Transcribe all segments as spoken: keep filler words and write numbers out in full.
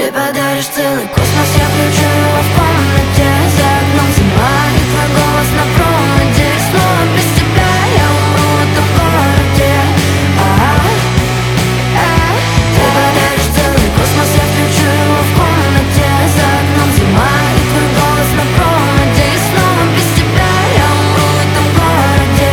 Ты подаришь целый космос, я включу его в комнате. За окном зима и твой голос на проводе. Снова без тебя я умру в этом городе. А-а-а. Ты подаришь целый космос, я включу его в комнате. За окном зима и твой голос на проводе. И снова без тебя я умру в этом городе.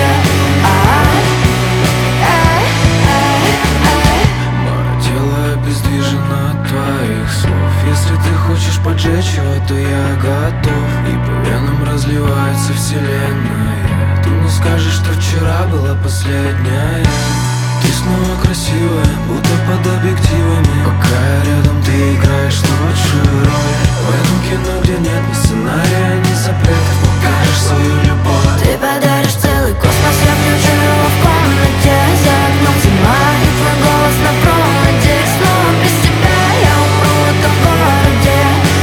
Мое тело обездвижено от твоих слов. Если ты хочешь поджечь его, то я готов. И по венам разливается вселенная. Ты не скажешь, что вчера была последняя. Ты снова красивая, будто под объективами. Пока я рядом, ты играешь лучшую роль. В этом кино, где нет ни сценария, ни запретов, покажешь свою любовь. Ты подаришь целый космос, я включу его в комнате. За окном зима и твой голос на проводе. И снова без тебя я умру в этом городе.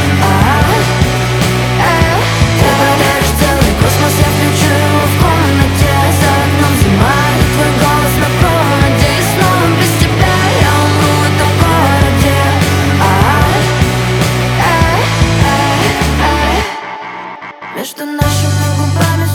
А-а-а. Ты подаришь целый космос, я включу его в комнате. За окном зима и твой голос на проводе. И снова без тебя я умру в этом городе. А-а-а. Между нашими губами